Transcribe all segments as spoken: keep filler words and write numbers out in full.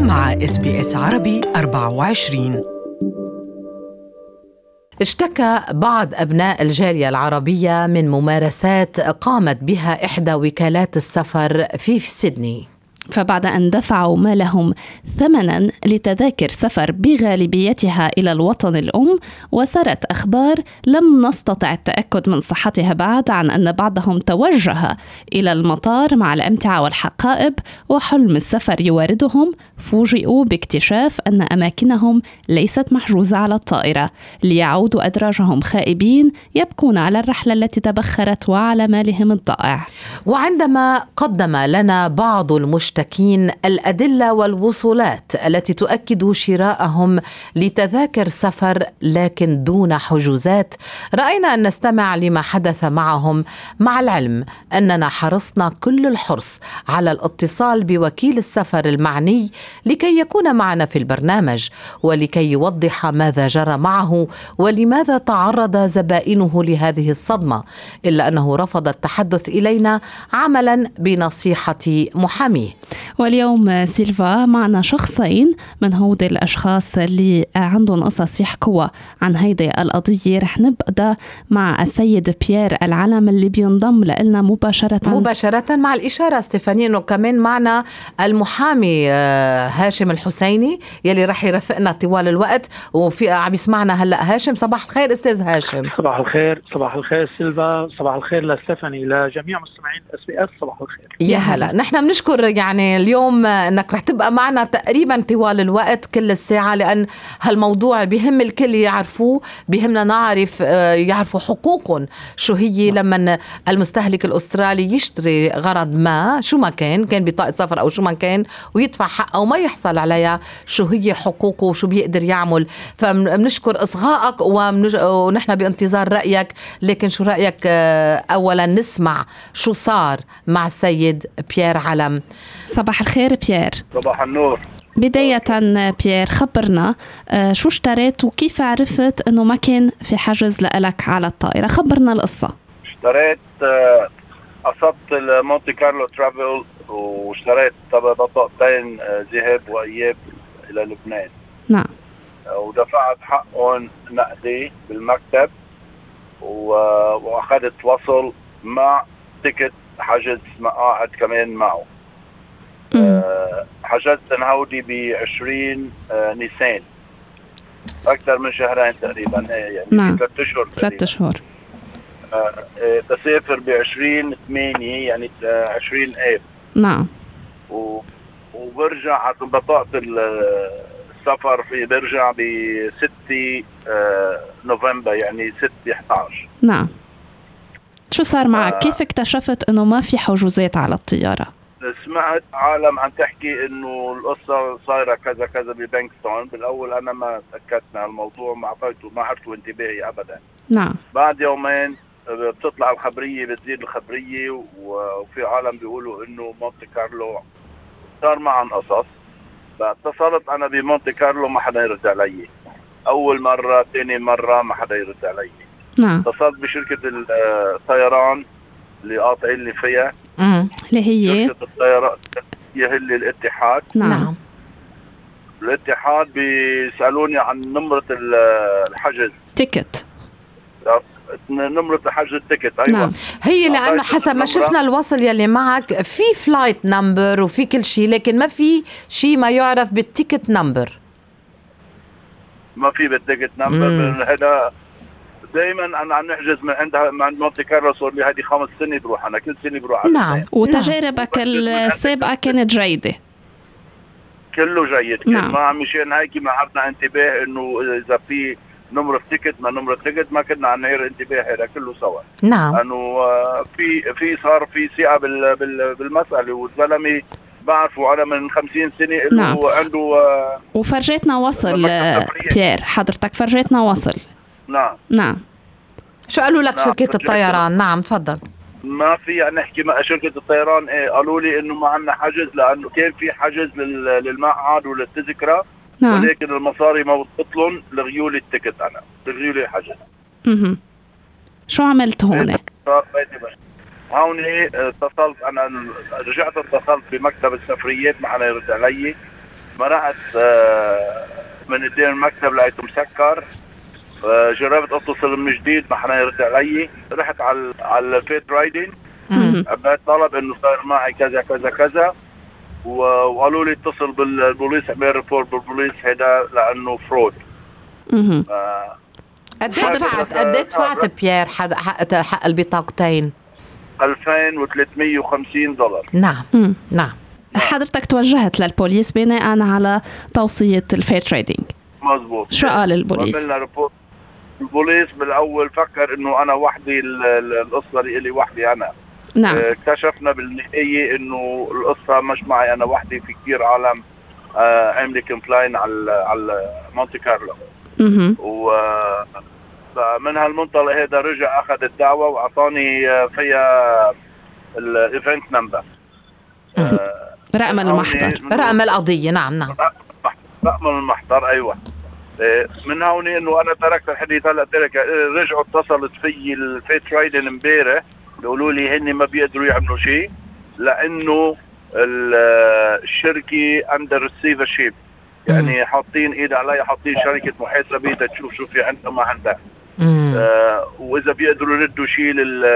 مع إس بي إس عربي أربعة وعشرين. اشتكى بعض أبناء الجالية العربية من ممارسات قامت بها إحدى وكالات السفر في سيدنey، فبعد أن دفعوا ما لهم ثمناً لتذاكر سفر بغالبيتها إلى الوطن الأم، وسرت أخبار لم نستطع التأكد من صحتها بعد عن أن بعضهم توجه إلى المطار مع الأمتعة والحقائب وحلم السفر يواردهم، فوجئوا باكتشاف أن أماكنهم ليست محجوزة على الطائرة، ليعودوا أدراجهم خائبين يبكون على الرحلة التي تبخرت وعلى مالهم الضائع. وعندما قدم لنا بعض المشتكين الأدلة والوصولات التي تؤكد شراءهم لتذاكر سفر لكن دون حجوزات، رأينا أن نستمع لما حدث معهم، مع العلم أننا حرصنا كل الحرص على الاتصال بوكيل السفر المعني لكي يكون معنا في البرنامج ولكي يوضح ماذا جرى معه ولماذا تعرض زبائنه لهذه الصدمة، إلا أنه رفض التحدث إلينا عملا بنصيحة محاميه. واليوم سيلفا معنا شخصين من هود الأشخاص اللي عندهم قصص يحكوا عن هيدي القضية. رح نبدأ مع السيد بيير العلم اللي بينضم لنا مباشرة مباشرة مع الإشارة ستيفاني إنه كمان معنا المحامي هاشم الحسيني يلي رح يرافقنا طوال الوقت، وفي عم يسمعنا هلأ. هاشم، صباح الخير أستاذ هاشم. صباح الخير. صباح الخير سيلفا. صباح الخير لستيفاني، لجميع مستمعين اس بي اس. صباح الخير. يا هلا. نحن بنشكر يعني اليوم انك رح تبقى معنا تقريبا طوال الوقت كل الساعة، لأن هالموضوع بيهم الكل يعرفوه، بيهمنا نعرف يعرفوا حقوقهم شو هي لما المستهلك الأسترالي يشتري غرض ما، شو ما كان كان بطاقة سفر أو شو ما كان، ويدفع حقه وما يحصل عليها، شو هي حقوقه وشو بيقدر يعمل. فبنشكر إصغائك ونحن بانتظار رأيك. لكن شو رأيك أولا نسمع شو صار مع السيد بيير علم؟ صباح الخير بيير. صباح النور. بداية بيير، خبرنا شو اشتريت وكيف عرفت انه ما كان في حجز لك على الطائرة؟ خبرنا القصة. اشتريت قصدت المونتي كارلو ترافل، واشتريت بطاقتين ذهاب وإياب إلى لبنان. نعم. ودفعت حقهم نقدي بالمكتب، وأخذت وصل مع تيكت حجز مقاعد كمان معه. أه حجزت هودي بعشرين أه نيسان، أكثر من شهرين تقريبا، يعني نعم. ثلاثة أشهر ثلاثة أشهر. أه بسافر بعشرين ثمانية، يعني عشرين آب. نعم. و... وبرجع على بطاقة السفر، في برجع بستة أه نوفمبر، يعني ستة إحدى عشر. نعم. شو صار معك؟ آه. كيف اكتشفت انه ما في حجوزات على الطيارة؟ سمعت عالم عم تحكي انه القصة صايرة كذا كذا ببانكستون. بالاول انا ما تأكدت من الموضوع، ما عطيته ما عرفته انتباهي ابدا. نعم. بعد يومين بتطلع الخبرية، بتزيد الخبرية، وفي عالم بيقولوا انه مونتي كارلو صار معهم قصص. اتصلت انا بمونتي كارلو، ما حدا يرد علي. اول مرة ثاني مرة ما حدا يرد علي. نعم. اتصلت بشركة الطيران اللي قاطعين لي فيها، اللي هي شركة الطيران يهلي الاتحاد. نعم. الاتحاد بيسألوني عن نمرة الحجز تيكت، نمرة حجز التيكت. أيوة. نعم. هي لأنه حسب ما شفنا الوصل يلي معك في فلايت نمبر وفي كل شيء، لكن ما في شيء ما يعرف بالتيكت نمبر. ما في بالتيكت نمبر. هذا دائما انا عم نحجز من عندها مع مونتي كارلو، صار لي هذه خمس سنين بروح، انا كل سنه بروح. نعم. وتجاربك السابقه كانت جيده؟ كله جيد. نعم. ما مشان هيك ما عرفنا انتباه انه اذا في نمره تيكت ما نمره تيكت، ما كنا عم نعير انتباه، هذا كله سوا. نعم. انه في في صار في ثقه بال بالمساله، والزلمه بعرفه انا من خمسين سنه انه نعم. عنده. وفرجيتنا وصل بيير، حضرتك فرجيتنا وصل. نعم. نعم. شو قالوا لك؟ نعم. شركة الطيران. نعم تفضل. ما في نحكي مع شركة الطيران. ايه قالوا لي انه ما عندنا حجز، لانه كان في حجز للمقعد وللتذكرة. نعم. ولكن المصاري ما بتطلن لغيول التيكت، انا لغيول الحجز. اها شو عملت هون؟ هون اتصلت انا، رجعت اتصلت بمكتب السفريات، ما حدا يرد علي. مرقت من قدام المكتب لقيته مسكر. جربت اتصل من جديد ما حدا يرد علي. رحت على على الفيت رايدنج، عملت طلب انه صار معي كذا كذا كذا، وقالوا لي اتصل بالبوليس اعمل ريبورت بالبوليس هذا لانه فرود. قد ايه دفعت قد ايه دفعت بيير حق حق البطاقتين؟ ألفين وثلاثمية وخمسين دولار. نعم مم. نعم. حضرتك توجهت للبوليس بناء على توصية الفير تريدينج. مظبوط. شو قال البوليس؟ عملنا ريبورت. البوليس بالاول فكر انه انا وحدي القصه اللي وحدي انا. نعم. اكتشفنا بالنهايه انه القصه مش معي انا وحدي، في كثير عالم عملوا كومبلاين على على مونتي كارلو. اها. ومن هالمنطلق هذا رجع اخذ الدعوه واعطاني فيها الايفنت نمبر، رقم المحضر، رقم القضيه. نعم نعم رقم المحضر. ايوه. من هون انه انا تركت الحديث هلا ترك. رجعوا اتصلت في الفيت رايدن امبارح بيقولوا لي هن ما بيقدروا يعملوا شيء لانه الشركه اندر ريسيفرشيب، يعني حاطين ايد علي، حاطين شركه محاسبه بدها تشوف شو في عندها ما عندها. آه واذا بيقدروا يردوا شيء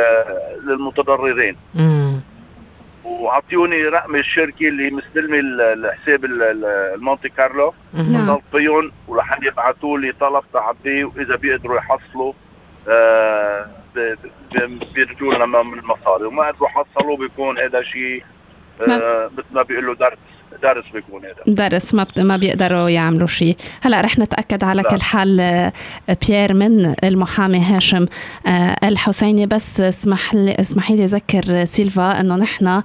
للمتضررين. امم وعطيوني رقم الشركه اللي مستلمه الحساب المونتي كارلو، اتصلت فيهم ولحد يبعثوا لي طلب تعبيه، واذا بيقدروا يحصلوا آه بيرجوا لنا من المصاري، وما قدروا يحصلوا بيكون هذا شيء آه مثل ما بيقولوا درس درس بيكون هذا درس ما ما بيقدروا يعملوا شيء. هلا رح نتاكد على لا. كل حال بيير من المحامي هاشم الحسيني. بس اسمح لي اسمحي لي اذكر سيلفا انه نحن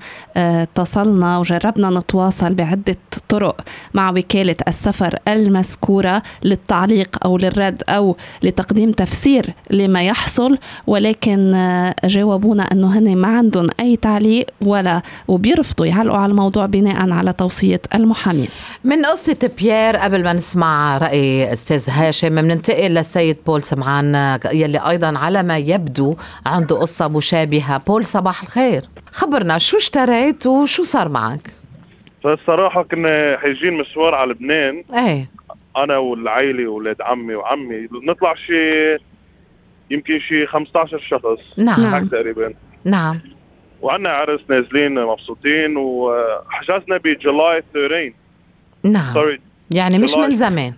اتصلنا وجربنا نتواصل بعده طرق مع وكاله السفر المذكوره للتعليق او للرد او لتقديم تفسير لما يحصل، ولكن جاوبونا انه هن ما عندهم اي تعليق ولا وبيرفضوا يعلقوا على الموضوع بناء على توصية المحامين. من قصة بيير قبل ما نسمع رأي أستاذ هاشم بننتقل للسيد بول سمعان يلي أيضا على ما يبدو عنده قصة مشابهة. بول صباح الخير، خبرنا شو اشتريت وشو صار معك؟ فالصراحة كنا حيجين مشوار على لبنان، ايه أنا والعائلة وولاد عمي وعمي، نطلع شيء يمكن شيء خمسة عشر شخص. نعم تقريبا. نعم. وعنا عرس نازلين مبسوطين، وحجزنا بجولاي ثلاثين. نعم sorry. يعني مش من زمان،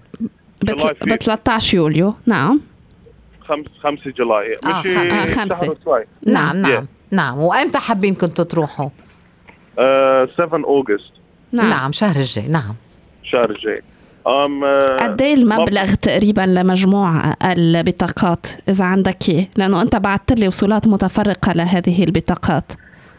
ب ثلاثة عشر يوليو. نعم خمس خمسة جولاي آه مش آه خمسة. نعم نعم yeah. نعم. وأمتى حابين كنتوا تروحوا؟ آه سبعة أغسطس. نعم. نعم شهر الجاي. نعم شهر الجاي. أم قد ايه المبلغ تقريبا لمجموع البطاقات إذا عندك إيه؟ لأنه أنت بعثت لي وصولات متفرقة لهذه البطاقات.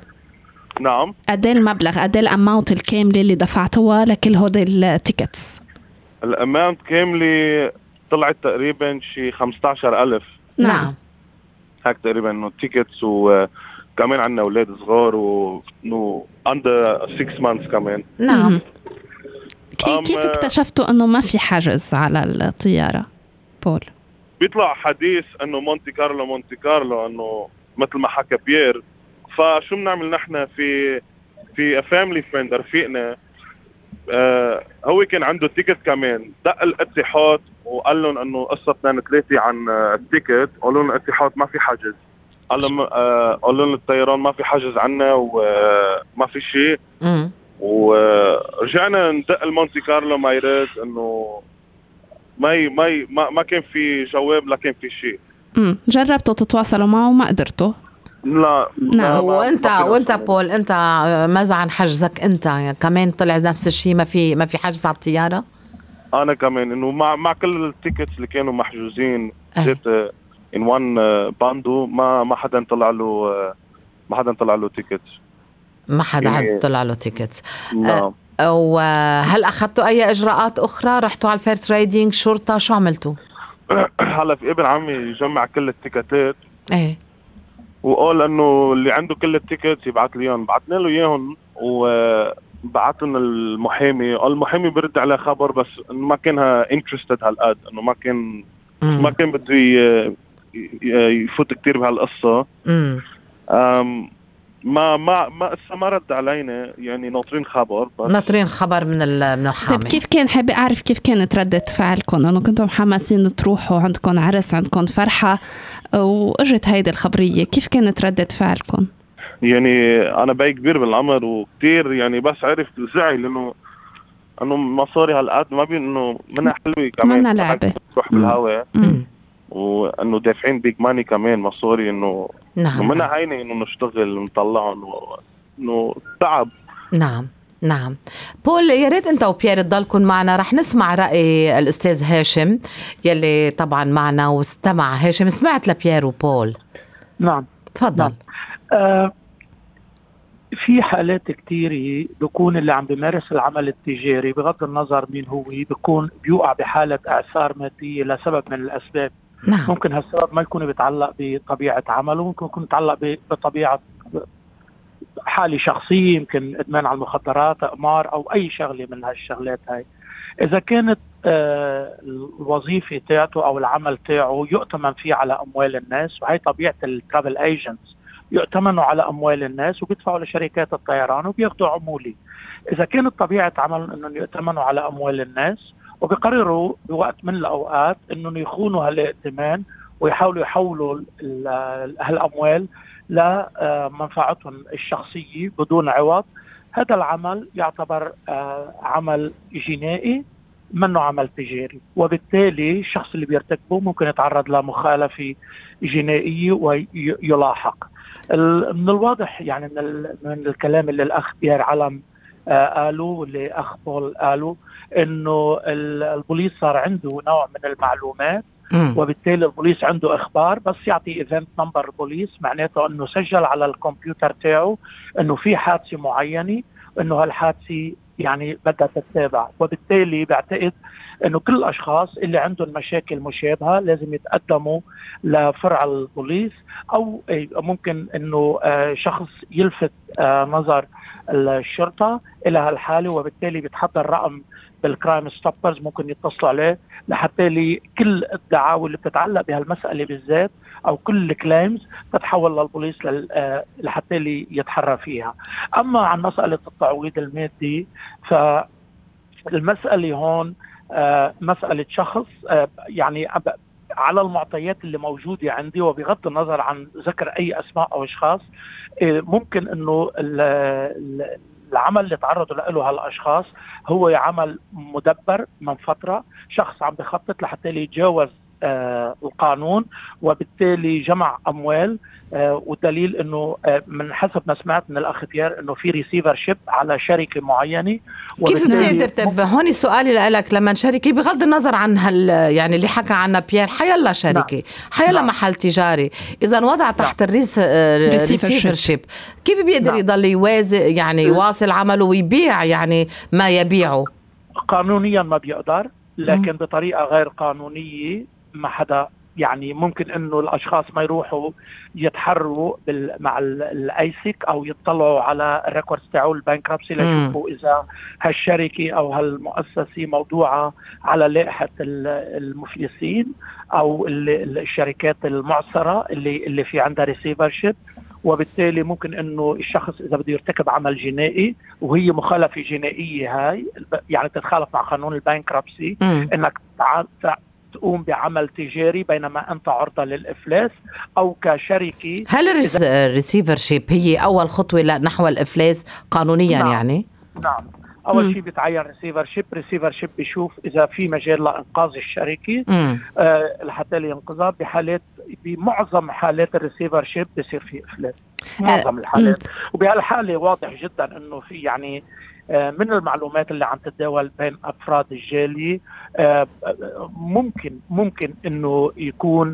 نعم. قد ايه المبلغ، قد ايه الاماونت الكامله اللي دفعتوها لكل هودي التيكتس؟ الاماونت كامله طلعت تقريبا شي خمسة عشر ألف. نعم هيك تقريبا انه تيكتس، وكمان عندنا اولاد صغار وانه under six months كمان. نعم. كيف اكتشفتوا انه ما في حجز على الطياره بول؟ بيطلع حديث انه مونتي كارلو مونتي كارلو انه مثل ما حكى بيير. فشو بنعمل نحن في في فاميلي فريند رفيقنا آه هو كان عنده تيكت كمان، دق الاتحاد وقال لهم انه قصه اثنين ثلاثه عن التيكت، قالوا لهم الاتحاد ما في حجز، قال لهم آه قالوا لهم الطيران ما في حجز عنا وما في شيء. ورجعنا ندق المونتي كارلو ما يرد انه ما ما ما, ما كان في جواب، لا كان في شيء. امم جربتوا تتواصلوا معه وما قدرتوا؟ لا. نعم. وانت وانت بول انت ماذا عن حجزك انت؟ كمان طلع نفس الشيء، ما في ما في حجز على الطياره؟ انا كمان انه مع مع كل التيكتس اللي كانوا محجوزين جيت ان وان باندو ما ما حدا طلع له ما حدا طلع له تيكتس. ما حدا يعني طلع له تيكتس. نعم. وهل اخذتوا اي اجراءات اخرى؟ رحتوا على الفير تريدينج، شرطه، شو عملتوا؟ هلا في ابن عمي يجمع كل التيكتات ايه وقال انه اللي عنده كل التيكتس يبعث لي اياهم. بعثنا له اياهم وبعث لنا المحامي، قال المحامي برد عليه خبر بس انه ما كانها انترستد هالقد، انه ما كان ما كان بده يفوت كتير بهالقصه. امم ما ما ما ما رد علينا، يعني ناطرين خبر بس. ناطرين خبر من المحامي. طيب كيف كان، حابة أعرف كيف كانت ردة فعلكم؟ أنه كنتم حماسين تروحوا، عندكم عرس، عندكم فرحة، وإجت هيدي الخبرية، كيف كانت ردة فعلكم؟ يعني أنا بي كبير بالعمر وكتير يعني بس عرفت زعل إنه إنه مصاري هالقد ما بين إنه منها حلوة كمان، منها لعبة تروح بالهواء، وإنه دافعين بيج ماني كمان مصاري، إنه نعم منها هينة إنه نشتغل ونطلعهم، إنه تعب. نعم نعم. بول، يا ريت انت وبيير تضلكن معنا، رح نسمع رأي الأستاذ هاشم يلي طبعا معنا واستمع. هاشم، سمعت لبيير وبول؟ نعم تفضل. نعم. آه في حالات كتيرة بيكون اللي عم بيمارس العمل التجاري بغض النظر مين هو بيكون بيوقع بحالة إعسار مادية لسبب من الأسباب. نعم. ممكن هالسبب ما يكون بيتعلق بطبيعة عمله، ممكن يكون يتعلق بطبيعة حالة شخصية، يمكن إدمان على المخدرات، إقمار، أو أي شغلة من هالشغلات هاي. إذا كانت آه الوظيفة تاعته أو العمل تاعه يؤتمن فيه على أموال الناس، وهي طبيعة الترافل ايجنتس، يؤتمنوا على أموال الناس وبيدفعوا لشركات الطيران وبياخدوا عمولة. إذا كانت طبيعة عمل أنهم يؤتمنوا على أموال الناس وبيقرروا بوقت من الأوقات أنهم يخونوا هالائتمان ويحاولوا يحولوا هالأموال لمنفعتهم الشخصية بدون عوض، هذا العمل يعتبر عمل جنائي منه عمل تجاري، وبالتالي الشخص اللي بيرتكبه ممكن يتعرض لمخالفة جنائية ويلاحق. من الواضح يعني من, من الكلام اللي الأخ بيير علم قاله واللي أخ بول قاله إنه البوليس صار عنده نوع من المعلومات، وبالتالي البوليس عنده إخبار، بس يعطي إيفنت نمبر البوليس، معناته إنه سجل على الكمبيوتر تاعه إنه في حادثة معينة، إنه هالحادثة يعني بدها تتابع. وبالتالي بعتقد إنه كل الأشخاص اللي عندهم مشاكل مشابهة لازم يتقدموا لفرع البوليس، أو ممكن إنه شخص يلفت نظر الشرطة إلى هالحالة، وبالتالي بيتحضر رقم بالكرايم ستوبرز ممكن يتصلوا عليه لحتى لي كل الدعاوى اللي بتتعلق بهالمسألة بالذات أو كل الكليمز تتحول للبوليس لحتى لي يتحرى فيها. أما عن مسألة التعويض المادي، فالمسألة هون مسألة شخص يعني على المعطيات اللي موجودة عندي، وبغض النظر عن ذكر أي أسماء أو أشخاص، ممكن أنه العمل اللي تعرضوا له هالأشخاص هو عمل مدبر من فترة، شخص عم بخطط لحتى يتجاوز آه القانون، وبالتالي جمع أموال، آه والدليل أنه آه من حسب ما سمعت من الأخ بيير أنه في ريسيفر شيب على شركة معينة. كيف بتقدر تب هوني سؤالي لك، لما شركة بغض النظر عن هال يعني اللي حكى عنها بيير، حيلا شركة، نعم. حيلا نعم. محل تجاري، إذا وضع نعم. تحت الريس ريسيفر شيب، كيف بيقدر نعم. يضل يوازي يعني يواصل عمله ويبيع يعني ما يبيعه؟ قانونيا ما بيقدر، لكن م. بطريقة غير قانونية ما حدا يعني ممكن انه الاشخاص ما يروحوا يتحروا مع الايسك او يطلعوا على الريكوردز تاعو البانكرابسي ليشوفوا اذا هالشركه او هالمؤسسه موضوعه على لائحه المفلسين او الشركات المعسره اللي اللي في عندها ريسيفرشيب. وبالتالي ممكن انه الشخص اذا بده يرتكب عمل جنائي وهي مخالفه جنائيه هاي يعني تتخالف مع قانون البانكرابسي، انك تقوم بعمل تجاري بينما أنت عرضة للإفلاس أو كشركة. هل الريسيفرشيب هي أول خطوة نحو الإفلاس قانونيا؟ نعم. يعني نعم، أول شيء بتعين ريسيفرشيب. ريسيفرشيب بيشوف إذا في مجال لإنقاذ الشركة آه لحتى ينقذها. بحالات بمعظم حالات الريسيفرشيب بيصير في إفلاس، معظم الحالات. وبهالحالة واضح جدا إنه في يعني من المعلومات اللي عم تتداول بين أفراد الجالية ممكن ممكن إنه يكون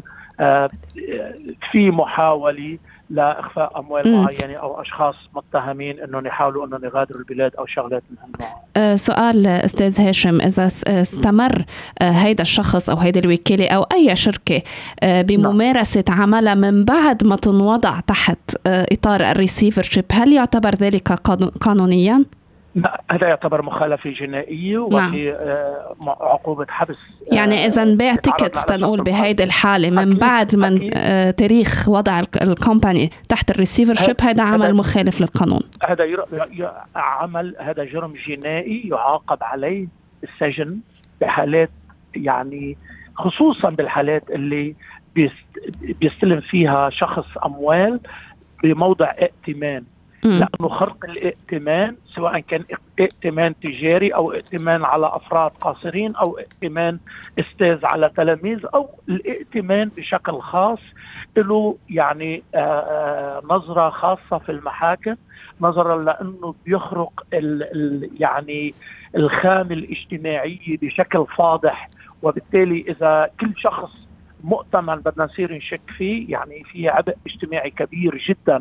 في محاولة لإخفاء أموال م. معينة أو أشخاص متهمين إنهم يحاولوا إنهم يغادروا البلاد أو شغلات من هالنوع. أه سؤال أستاذ هاشم، إذا استمر أه هيدا الشخص أو هيدا الوكالة أو أي شركة أه بممارسة نعم. عملها من بعد ما تنوضع تحت أه إطار الريسيفرشيب، هل يعتبر ذلك قانونيا؟ هذا يعتبر مخالفة جنائية وفي آه عقوبة حبس. يعني إذا نبيع تيكتس تنقول بهيدي الحالة من أكيد بعد من آه تاريخ وضع الكومباني تحت الريسيفر شيب، هذا عمل مخالف للقانون. هذا عمل هذا جرم جنائي يعاقب عليه السجن بحالات، يعني خصوصا بالحالات اللي بيستلم فيها شخص أموال بموضع ائتمان، لأنه خرق الائتمان سواء كان ائتمان تجاري أو ائتمان على أفراد قاصرين أو ائتمان استاذ على تلاميذ أو الائتمان بشكل خاص له يعني آآ نظرة خاصة في المحاكم، نظرا لأنه بيخرق ال ال يعني الخام الاجتماعي بشكل فاضح، وبالتالي إذا كل شخص مؤتمن بدنا نصير نشك فيه، يعني في عبء اجتماعي كبير جدا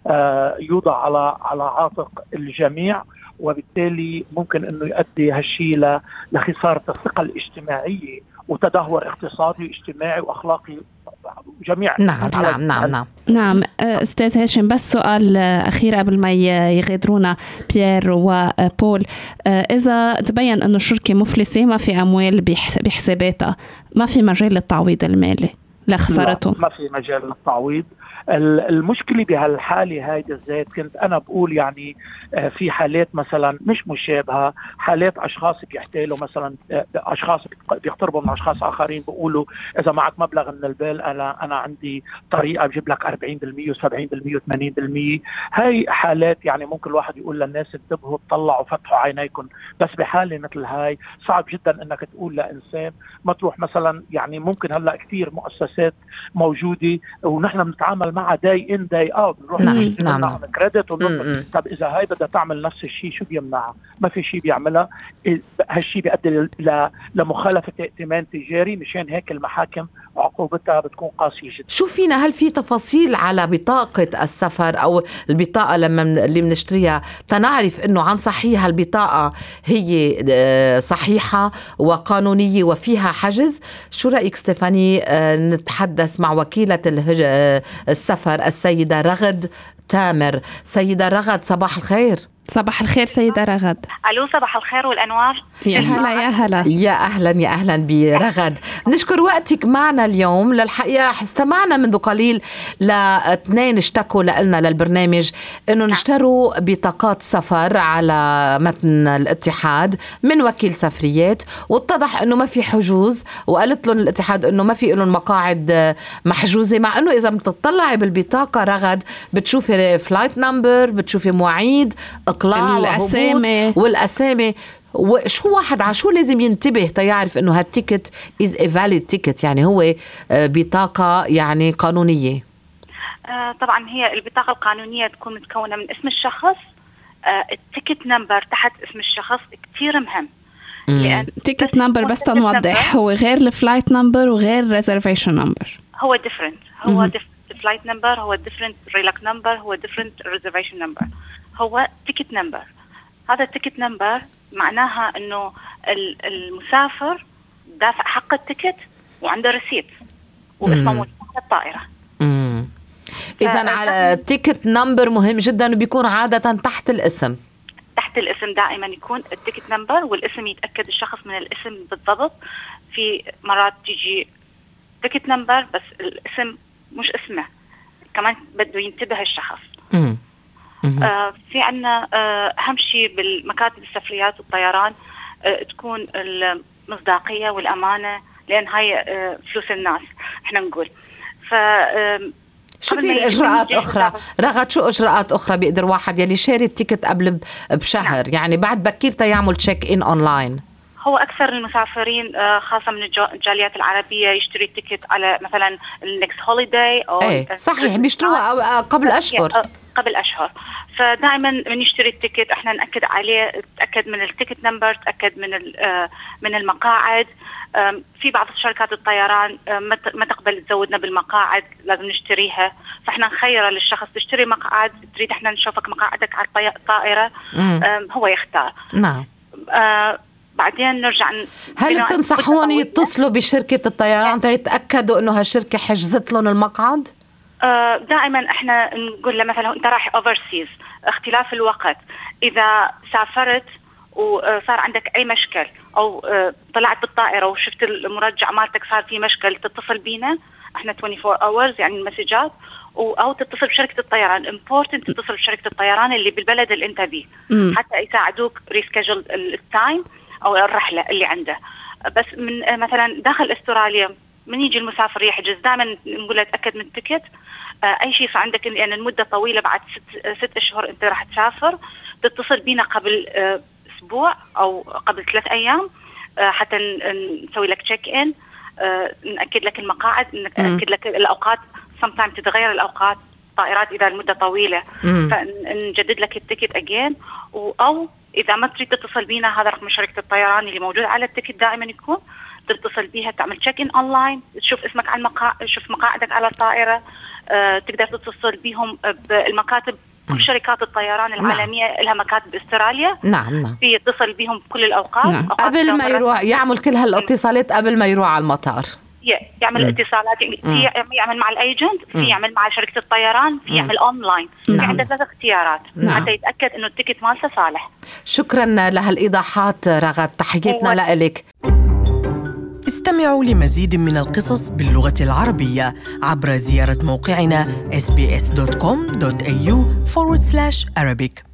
يوضع على على عاتق الجميع، وبالتالي ممكن انه يؤدي هالشيء لخساره الثقه الاجتماعيه وتدهور اقتصادي واجتماعي واخلاقي جميع. نعم نعم نعم نعم نعم استاذ هاشم، بس سؤال اخير قبل ما يغادرونا بيير وبول. اذا تبين انه الشركه مفلسه، ما في اموال بحساباتها، ما في مجال للتعويض المالي لخسارته؟ ما في مجال للتعويض. المشكلة بهالحالة هاي بالذات كنت أنا بقول يعني في حالات مثلا مش مشابهة، حالات أشخاص بيحتالوا مثلا أشخاص بيقتربوا من أشخاص آخرين بيقولوا إذا معك مبلغ من البال أنا أنا عندي طريقة بجيب لك أربعين بالمية وسبعين بالمية وثمانين بالمية. هاي حالات يعني ممكن الواحد يقول للناس انتبهوا طلعوا فتحوا عينيكم، بس بحالة مثل هاي صعب جدا إنك تقول لإنسان ما تروح مثلا، يعني ممكن هلأ كثير مؤسسات موجودة ونحن بنتعامل مع داي ان داي اوت، بنروح نعم نعم نعم كريدت. طب اذا هاي بدها تعمل نفس الشيء شو بيمنعها؟ ما في شيء بيعملها. هالشيء بيؤدي لمخالفه ائتمان تجاري، مشان هيك المحاكم عقوبتها بتكون قاسيه جدا. شو فينا، هل في تفاصيل على بطاقه السفر او البطاقه لما اللي بنشتريها تنعرف انه عن صحيح البطاقه هي صحيحه وقانونيه وفيها حجز؟ شو رايك ستيفاني نتحدث مع وكيله الهج... السفر السيدة رغد تامر. سيدة رغد صباح الخير. صباح الخير سيدة رغد. ألو صباح الخير والأنوار. يا هلا يا هلا يا أهلا يا أهلا برغد. نشكر وقتك معنا اليوم. للحقيقة استمعنا منذ قليل لاثنين اشتكوا لنا للبرنامج أنه نشتروا بطاقات سفر على متن الاتحاد من وكيل سفريات، واتضح أنه ما في حجوز، وقالت لهم الاتحاد أنه ما في لهم مقاعد محجوزة، مع أنه إذا بتطلعي بالبطاقة رغد بتشوفي فلايت نمبر، بتشوفي مواعيد اقلاع الاسامي والاسامي. وشو واحد على شو لازم ينتبه تيعرف انه هالتيكت is a valid ticket، يعني هو بطاقة يعني قانونية؟ آه طبعا هي البطاقة القانونية تكون متكونة من اسم الشخص، آه التيكت نمبر تحت اسم الشخص كتير مهم. تيكت نمبر بس تنوضح هو غير الفلايت نمبر وغير ريزرفيشن نمبر، هو ديفرنت، هو فلايت نمبر هو ديفرنت، ريلاك نمبر هو ديفرنت، ريزرفيشن نمبر هو تيكت نمبر. هذا التيكت نمبر معناها انه المسافر دافع حق التيكت وعنده ريسيت واسمه موجود على الطائرة. إذن على التيكت نمبر مهم جدا، وبيكون عادة تحت الاسم. تحت الاسم دائما يكون التيكت نمبر، والاسم يتأكد الشخص من الاسم بالضبط. في مرات تيجي تيكت نمبر بس الاسم مش اسمه، كمان بده ينتبه الشخص. مم. آه في عنا آه أهم شيء بالمكاتب السفريات والطيران آه تكون المصداقية والأمانة، لأن هاي آه فلوس الناس احنا نقول. ف آه شو في إجراءات أخرى رغد؟ شو إجراءات أخرى بيقدر واحد يلي شاري التيكت قبل بشهر نعم. يعني بعد بكير يعمل تشيك إن أونلاين؟ هو أكثر المسافرين خاصة من الجاليات العربية يشتري التيكت على مثلا النكست هوليداي أو ايه صحيح بيشتروها قبل أشهر قبل أشهر. فدائما من يشتري التيكت احنا نأكد عليه، تأكد من التيكت نمبر، تأكد من من المقاعد. في بعض شركات الطيران ما تقبل تزودنا بالمقاعد، لازم نشتريها، فاحنا نخير للشخص تشتري مقاعد، تريد احنا نشوفك مقاعدك على الطائرة هو يختار. نعم. آه بعدين نرجع. هل بتنصحون يتصلوا بشركة الطيران تيتأكدوا انه هالشركة حجزت لهم المقعد؟ آه دائما احنا نقول له مثلا انت رايح اوفرسيز اختلاف الوقت. إذا سافرت وصار عندك أي مشكل أو طلعت بالطائرة وشفت المرجع مالتك صار فيه مشكل، تتصل بينا احنا أربعة وعشرين hours يعني المسجات، أو تتصل بشركة الطيران. important تتصل بشركة الطيران اللي بالبلد اللي انت بيه حتى يساعدوك ريسكيجول التايم أو الرحلة اللي عنده. بس من مثلا داخل استراليا من يجي المسافر يحجز دائما نقول له تأكد من التيكت. أي شيء عندك يعني المدة طويلة، بعد ست, ست أشهر أنت راح تسافر، تتصل بينا قبل أسبوع أو قبل ثلاث أيام حتى نسوي لك تشيك إن، نأكد لك المقاعد، نأكد لك الأوقات. sometimes تتغير الأوقات طائرات إذا المدة طويلة، فنجدد لك التيكت أجين. أو إذا ما تريد تتصل بينا، هذا رقم شركة الطيران اللي موجود على التيكت دائما يكون، تتصل بيها تعمل تشيك إن أونلاين، تشوف اسمك على المقاعد، تشوف مقاعدك على الطائرة. أه تقدر تتصل بيهم بالمكاتب. كل شركات الطيران العالمية نعم. لها مكاتب استراليا. نعم نعم. في يتصل بهم بكل الأوقات. نعم. قبل ما يروح يعمل كل هالاتصالات قبل ما يروح على المطار. يعمل م. اتصالات، في يعمل مع الايجنت، في يعمل مع شركة الطيران، في يعمل اونلاين. نعم. في عنده ثلاث اختيارات نعم. حتى يتأكد انه التيكت مالته صالح. شكرا لهالايضاحات رغد، تحياتنا لك. استمعوا لمزيد من القصص باللغة العربية عبر زيارة موقعنا إس بي إس دوت كوم دوت إيه يو forward slash Arabic.